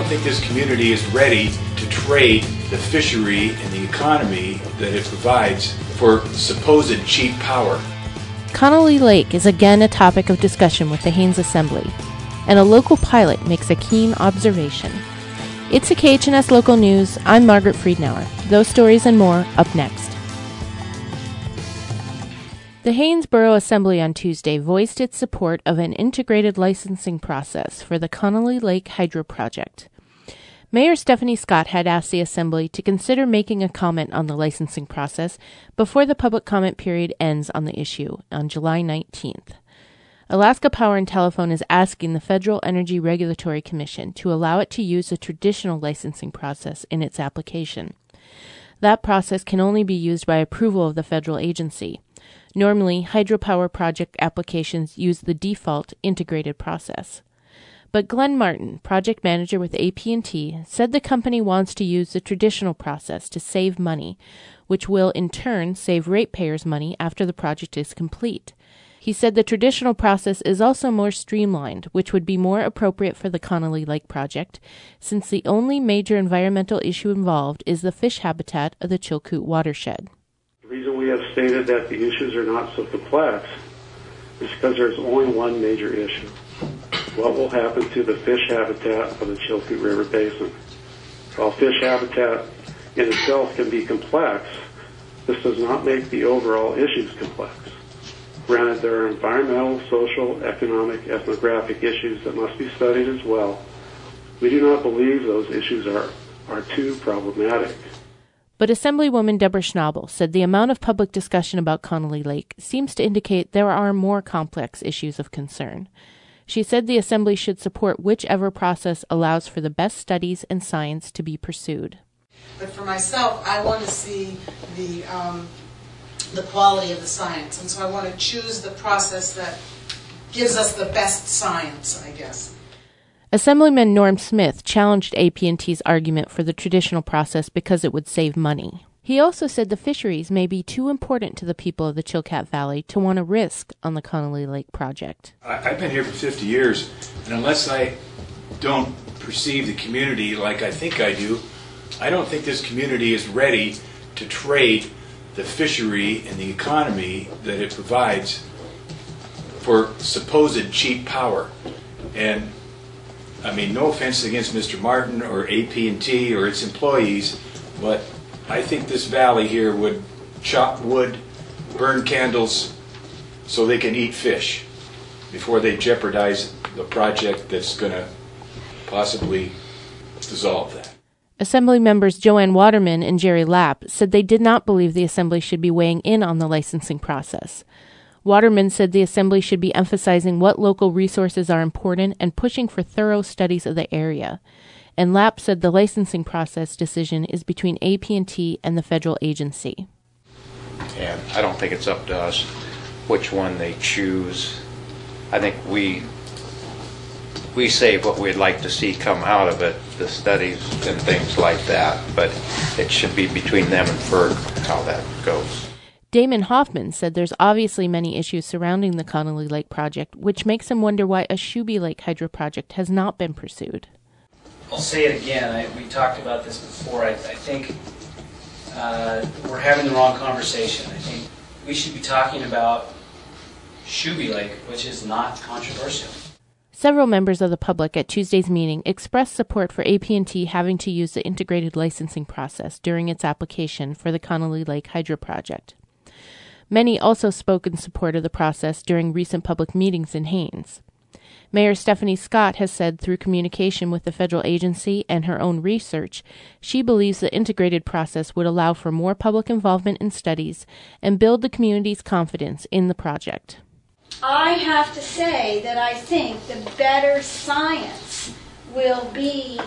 think this community is ready to trade the fishery and the economy that it provides for supposed cheap power. Connolly Lake is again a topic of discussion with the Haines Assembly, and a local pilot makes a keen observation. It's a KHNS Local News. I'm Margaret Friedenauer. Those stories and more up next. The Haines Borough Assembly on Tuesday voiced its support of an integrated licensing process for the Connolly Lake Hydro Project. Mayor Stephanie Scott had asked the Assembly to consider making a comment on the licensing process before the public comment period ends on the issue on July 19th. Alaska Power and Telephone is asking the Federal Energy Regulatory Commission to allow it to use a traditional licensing process in its application. That process can only be used by approval of the federal agency. Normally, hydropower project applications use the default integrated process. But Glenn Martin, project manager with AT&T, said the company wants to use the traditional process to save money, which will in turn save ratepayers money after the project is complete. He said the traditional process is also more streamlined, which would be more appropriate for the Connolly Lake project, since the only major environmental issue involved is the fish habitat of the Chilkoot watershed. The reason we have stated that the issues are not so complex is because there's only one major issue. What will happen to the fish habitat of the Chilkoot River Basin? While fish habitat in itself can be complex, this does not make the overall issues complex. Granted, there are environmental, social, economic, ethnographic issues that must be studied as well. We do not believe those issues are too problematic. But Assemblywoman Deborah Schnabel said the amount of public discussion about Connolly Lake seems to indicate there are more complex issues of concern. She said the Assembly should support whichever process allows for the best studies and science to be pursued. But for myself, I want to see the quality of the science, and so I want to choose the process that gives us the best science, I guess. Assemblyman Norm Smith challenged AT&T's argument for the traditional process because it would save money. He also said the fisheries may be too important to the people of the Chilkat Valley to want to risk on the Connolly Lake project. I've been here for 50 years, and unless I don't perceive the community like I think I do, I don't think this community is ready to trade the fishery and the economy that it provides for supposed cheap power. And I mean, no offense against Mr. Martin or AT&T or its employees, but I think this valley here would chop wood, burn candles so they can eat fish before they jeopardize the project that's going to possibly dissolve that. Assembly members Joanne Waterman and Jerry Lapp said they did not believe the Assembly should be weighing in on the licensing process. Waterman said the Assembly should be emphasizing what local resources are important and pushing for thorough studies of the area. And Lapp said the licensing process decision is between AT&T and the federal agency. And I don't think it's up to us which one they choose. I think we say what we'd like to see come out of it, the studies and things like that, but it should be between them and FERC how that goes. Damon Hoffman said there's obviously many issues surrounding the Connolly Lake project, which makes him wonder why a Shuby Lake hydro project has not been pursued. I'll say it again. We talked about this before. I think we're having the wrong conversation. I think we should be talking about Shuby Lake, which is not controversial. Several members of the public at Tuesday's meeting expressed support for AT&T having to use the integrated licensing process during its application for the Connolly Lake hydro project. Many also spoke in support of the process during recent public meetings in Haines. Mayor Stephanie Scott has said through communication with the federal agency and her own research, she believes the integrated process would allow for more public involvement in studies and build the community's confidence in the project. I have to say that I think the better science will be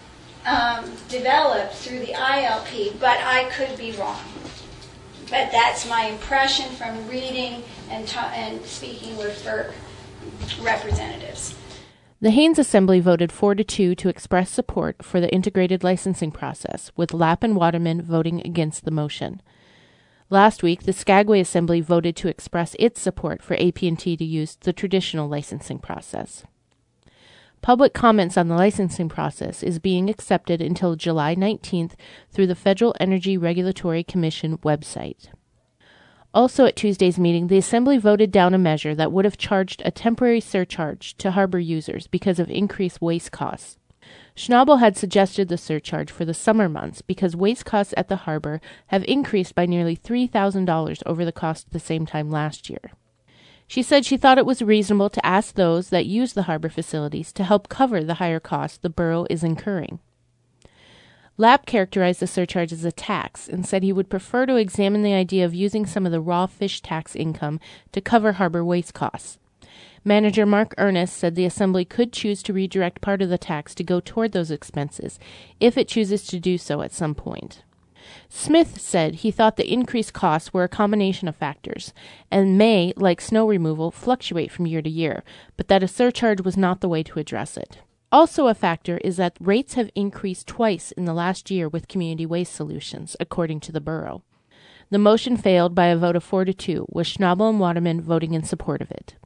developed through the ILP, but I could be wrong. But that's my impression from reading and speaking with FERC representatives. The Haines Assembly voted 4-2 to express support for the integrated licensing process, with Lapp and Waterman voting against the motion. Last week, the Skagway Assembly voted to express its support for AT&T to use the traditional licensing process. Public comments on the licensing process is being accepted until July 19th through the Federal Energy Regulatory Commission website. Also at Tuesday's meeting, the Assembly voted down a measure that would have charged a temporary surcharge to harbor users because of increased waste costs. Schnabel had suggested the surcharge for the summer months because waste costs at the harbor have increased by nearly $3,000 over the cost at the same time last year. She said she thought it was reasonable to ask those that use the harbor facilities to help cover the higher costs the borough is incurring. Lapp characterized the surcharge as a tax and said he would prefer to examine the idea of using some of the raw fish tax income to cover harbor waste costs. Manager Mark Ernest said the Assembly could choose to redirect part of the tax to go toward those expenses if it chooses to do so at some point. Smith said he thought the increased costs were a combination of factors and may, like snow removal, fluctuate from year to year, but that a surcharge was not the way to address it. Also a factor is that rates have increased twice in the last year with Community Waste Solutions, according to the borough. The motion failed by a vote of 4-2, with Schnabel and Waterman voting in support of it.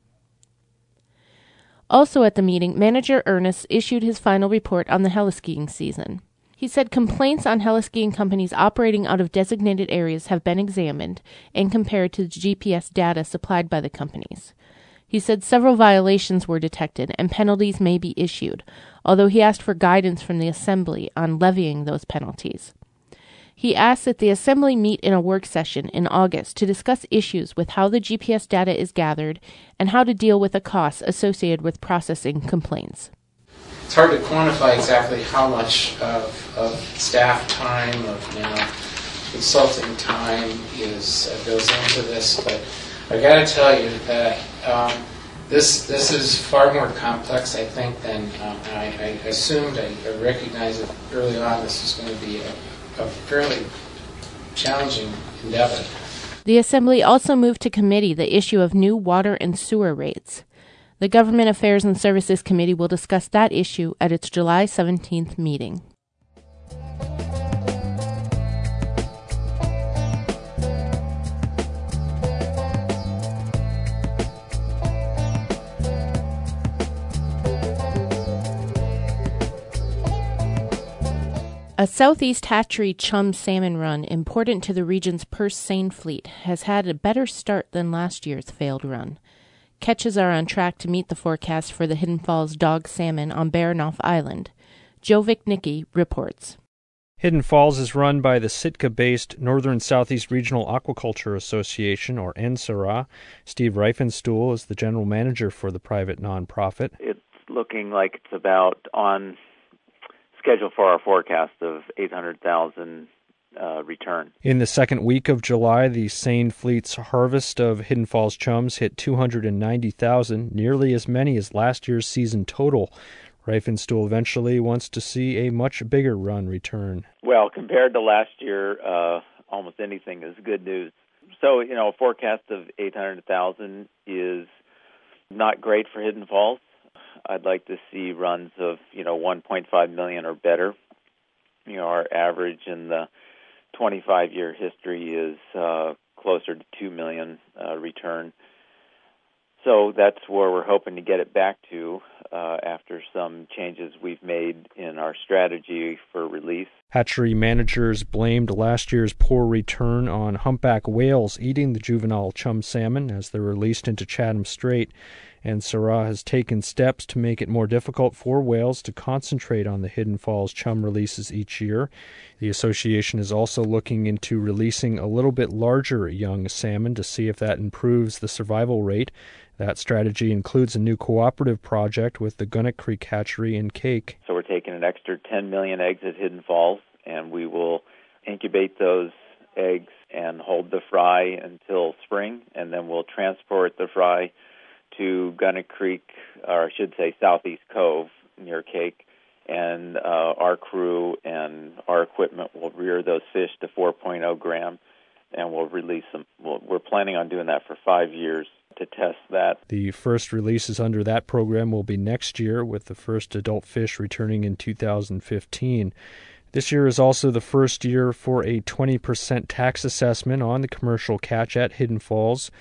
Also at the meeting, Manager Ernest issued his final report on the heliskiing season. He said complaints on heliskiing companies operating out of designated areas have been examined and compared to the GPS data supplied by the companies. He said several violations were detected and penalties may be issued, although he asked for guidance from the Assembly on levying those penalties. He asked that the Assembly meet in a work session in August to discuss issues with how the GPS data is gathered and how to deal with the costs associated with processing complaints. It's hard to quantify exactly how much of staff time, of now consulting time goes into this, but I got to tell you that this is far more complex, I think, than I assumed. I recognized it early on. This was going to be a fairly challenging endeavor. The Assembly also moved to committee the issue of new water and sewer rates. The Government Affairs and Services Committee will discuss that issue at its July 17th meeting. A Southeast Hatchery chum salmon run important to the region's purse seine fleet has had a better start than last year's failed run. Catches are on track to meet the forecast for the Hidden Falls dog salmon on Baranof Island. Joe Vicnicki reports. Hidden Falls is run by the Sitka-based Northern Southeast Regional Aquaculture Association, or NSARA. Steve Reifenstuhl is the general manager for the private nonprofit. It's looking like it's about on schedule for our forecast of 800,000 return. In the second week of July, the Seine Fleet's harvest of Hidden Falls chums hit 290,000, nearly as many as last year's season total. Reifenstuhl eventually wants to see a much bigger run return. Well, compared to last year, almost anything is good news. So, a forecast of 800,000 is not great for Hidden Falls. I'd like to see runs of, 1.5 million or better. Our average in the 25-year history is closer to 2 million return. So that's where we're hoping to get it back to after some changes we've made in our strategy for release. Hatchery managers blamed last year's poor return on humpback whales eating the juvenile chum salmon as they're released into Chatham Strait, and NSARA has taken steps to make it more difficult for whales to concentrate on the Hidden Falls chum releases each year. The association is also looking into releasing a little bit larger young salmon to see if that improves the survival rate. That strategy includes a new cooperative project with the Gunnock Creek Hatchery in Cake. So we're taking an extra 10 million eggs at Hidden Falls, and we will incubate those eggs and hold the fry until spring, and then we'll transport the fry to Gunnock Creek, or I should say Southeast Cove near Cake, and our crew and our equipment will rear those fish to 4.0 gram, and we'll release them. We're planning on doing that for 5 years to test that. The first releases under that program will be next year, with the first adult fish returning in 2015. This year is also the first year for a 20% tax assessment on the commercial catch at Hidden Falls.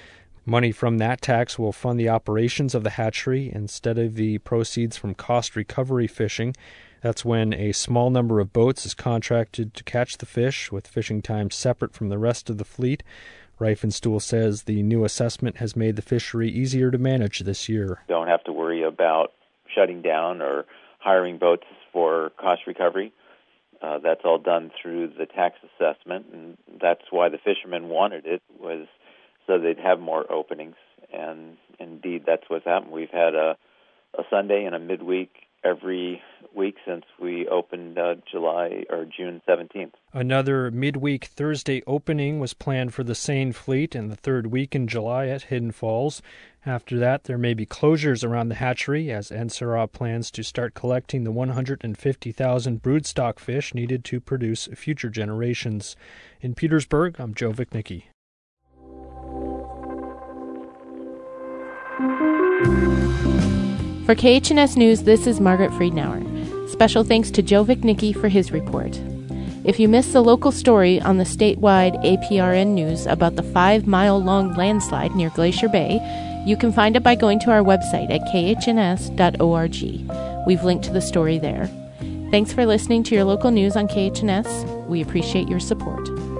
Money from that tax will fund the operations of the hatchery instead of the proceeds from cost recovery fishing. That's when a small number of boats is contracted to catch the fish, with fishing times separate from the rest of the fleet. Reifenstuhl says the new assessment has made the fishery easier to manage this year. Don't have to worry about shutting down or hiring boats for cost recovery. That's all done through the tax assessment, and that's why the fishermen wanted it, was so they'd have more openings. And indeed, that's what's happened. We've had a Sunday and a midweek every week since we opened June 17th. Another midweek Thursday opening was planned for the seine fleet in the third week in July at Hidden Falls. After that, there may be closures around the hatchery as NSERA plans to start collecting the 150,000 broodstock fish needed to produce future generations. In Petersburg, I'm Joe Vichnicki. For KHNS News, this is Margaret Friedenauer. Special thanks to Joe Vichnicki for his report. If you missed the local story on the statewide APRN News about the 5-mile-long landslide near Glacier Bay, you can find it by going to our website at khns.org. We've linked to the story there. Thanks for listening to your local news on KHNS. We appreciate your support.